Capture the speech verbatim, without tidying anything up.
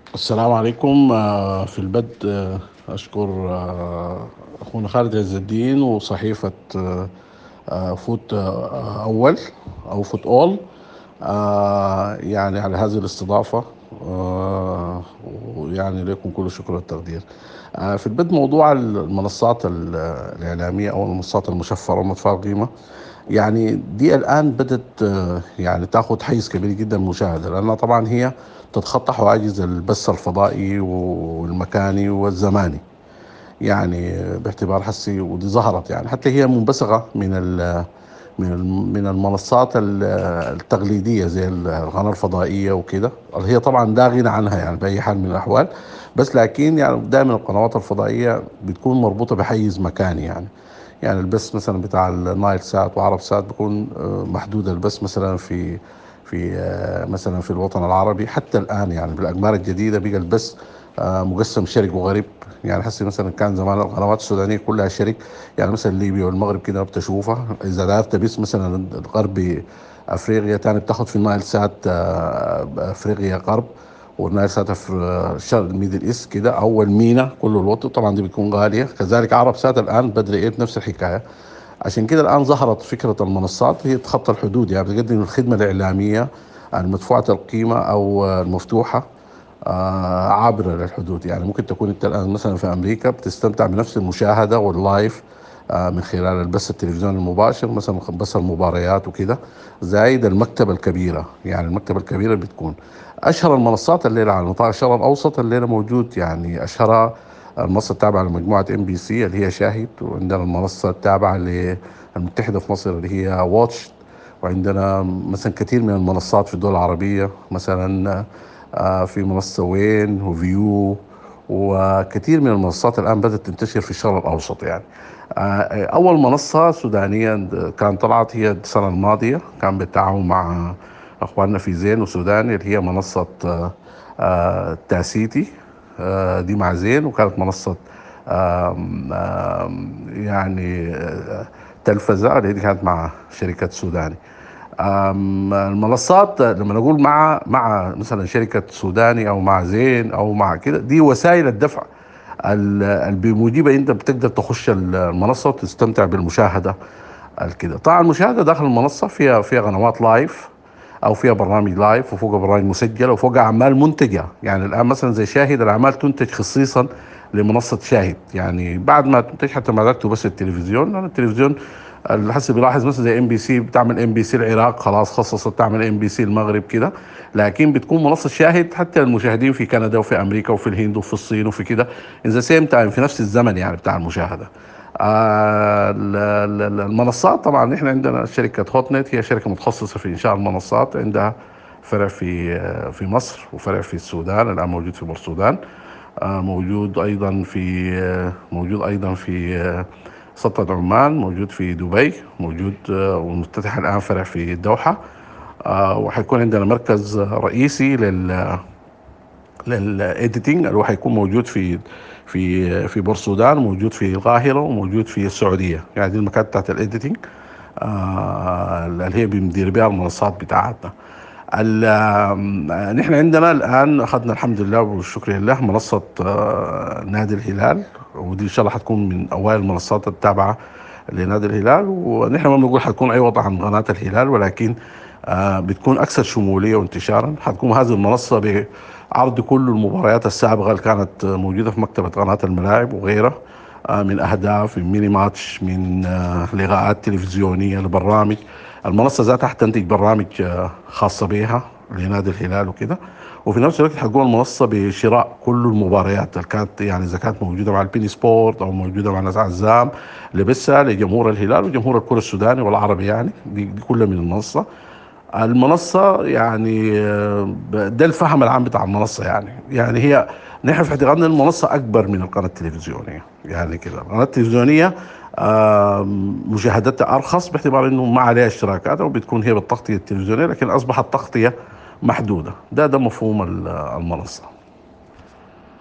السلام عليكم. آه، في البدء آه، أشكر آه، أخونا خالد عز الدين وصحيفة آه، آه، فوت آه، أول أو فوت أول، آه، يعني على هذه الاستضافة. آه، ويعني لكم كل شكر والتقدير. آه، في البدء موضوع المنصات ال- الإعلامية أو المنصات المشفرة ومدفوعة القيمة، يعني دي الآن بدأت آه، يعني تاخذ حيز كبير جدا من المشاهدة، لأنها طبعا هي تتخطى حواجز البث الفضائي والمكاني والزماني. يعني آه، باعتبار حسي ودي ظهرت، يعني حتى هي منبثقة من ال من ال- من المنصات ال- التقليدية زي القناة الفضائية وكده، اللي هي طبعا لا غنى عنها يعني بأي حال من الأحوال. بس لكن يعني دائما القنوات الفضائية بتكون مربوطة بحيز مكاني، يعني يعني البث مثلا بتاع النايل سات وعرب سات بيكون آه، محدود البث مثلا في في آه، مثلا في الوطن العربي حتى الآن. يعني بالأقمار الجديدة بقى البث آه، مقسم شرق وغرب. يعني حسي مثلا كان زمان القنوات السودانية كلها شرق، يعني مثلا ليبيا والمغرب كده بتشوفها. إذا عرفت بس مثلا الغرب أفريقيا تاني بتاخد في النايل سات آه، أفريقيا غرب، والنايل سات في شرق الميدل ايست كده، اول مينا كله الوطن طبعا دي بتكون غاليه. كذلك عرب سات الان بدريت نفس الحكايه. عشان كده الان ظهرت فكره المنصات هي تخطى الحدود، يعني بتقدم الخدمه الاعلاميه المدفوعه القيمه او المفتوحه آه، عابرة للحدود. يعني ممكن تكون انت الان مثلا في امريكا بتستمتع بنفس المشاهده واللايف آه، من خلال البث التلفزيوني المباشر، مثلا بث المباريات وكده، زايد المكتبه الكبيره. يعني المكتبه الكبيره بتكون اشهر المنصات الليله على نطاق الشرق الاوسط. الليله موجود يعني اشهرها المنصه التابعه لمجموعه ام بي سي اللي هي شاهد، وعندنا المنصه التابعه للمتحده في مصر اللي هي واتش، وعندنا مثلا كثير من المنصات في الدول العربيه، مثلا آه، في منصة وين وفيو، وكثير من المنصات الآن بدأت تنتشر في الشرق الأوسط. يعني آه، أول منصة سودانية كانت طلعت هي السنة الماضية، كان بالتعاون مع أخواننا في زين وسوداني، اللي هي منصة آه، آه، تاسيتي. آه، دي مع زين، وكانت منصة آم، آم، يعني آه، تلفزة اللي دي كانت مع شركة سوداني. أم، المنصات لما نقول مع مع مثلا شركة سوداني او مع زين او مع كده، دي وسائل الدفع ال- اللي بموجبها انت بتقدر تخش المنصة وتستمتع بالمشاهدة الكده. طبعا المشاهدة داخل المنصة فيها فيها قنوات لايف او فيها برامج لايف، وفوقها برامج مسجلة، وفوقها اعمال منتجة. يعني الان مثلا زي شاهد الاعمال تنتج خصيصا لمنصة شاهد، يعني بعد ما تنتج حتى ما علاقته بس التلفزيون، لان التلفزيون اللي حسب بيلاحظ مثلا زي ام بي سي بتعمل ام بي سي العراق خلاص خصصت تعمل ام بي سي المغرب كده، لكن بتكون منصه شاهد حتى المشاهدين في كندا وفي امريكا وفي الهند وفي الصين وفي كده، ان ذا سيم تايم في نفس الزمن يعني بتاع المشاهده. آه ال- ال- المنصات طبعا احنا عندنا شركه هوت نت، هي شركه متخصصه في انشاء المنصات، عندها فرع في آه، في مصر وفرع في السودان، الان موجود في بورسودان. آه، موجود ايضا في آه، موجود ايضا في آه، سلطنة عمان، موجود في دبي، موجود آه، ومفتتح الان فرع في الدوحة. آه، وحيكون عندنا مركز رئيسي لل للايديتنج اللي هو حيكون موجود في في في بورسودان، موجود في القاهرة، وموجود في السعودية. يعني دي المكاتب بتاعت الايديتنج آه، اللي هي بندير بها المنصات بتاعتنا. ال- آم، آه، نحن عندنا الآن أخذنا الحمد لله والشكر لله منصة آه، نادي الهلال، ودي إن شاء الله حتكون من أوائل المنصات التابعة لنادي الهلال. ونحن ما بنقول حتكون أي وضع عن قناة الهلال، ولكن آه، بتكون أكثر شمولية وانتشارا. حتكون هذه المنصة بعرض كل المباريات السابقة اللي كانت موجودة في مكتبة قناة الملاعب وغيرها، آه، من أهداف، من ميني ماتش، من آه، لقاءات تلفزيونية لبرامج. المنصة ذاتها حتنتج برامج آه، خاصة بها لنادي الهلال وكده. وفي نفس الوقت حتقوم المنصة بشراء كل المباريات اللي كانت، يعني إذا كانت موجودة مع البيني سبورت أو موجودة مع ناس عزام، لبثها لجمهور الهلال وجمهور الكرة السوداني والعربي. يعني دي, دي كلها من المنصة. المنصة يعني آه، ده الفهم العام بتاع المنصة. يعني يعني هي نحن في اعتقادنا المنصة أكبر من القناة التلفزيونية. يعني كده القناة التلفزيونية آه، مشاهدتها أرخص باعتبار إنه ما عليها اشتراكات أو بتكون هي بالتغطية التلفزيونية، لكن أصبحت تغطية محدودة. ده ده مفهوم ال- المنصة.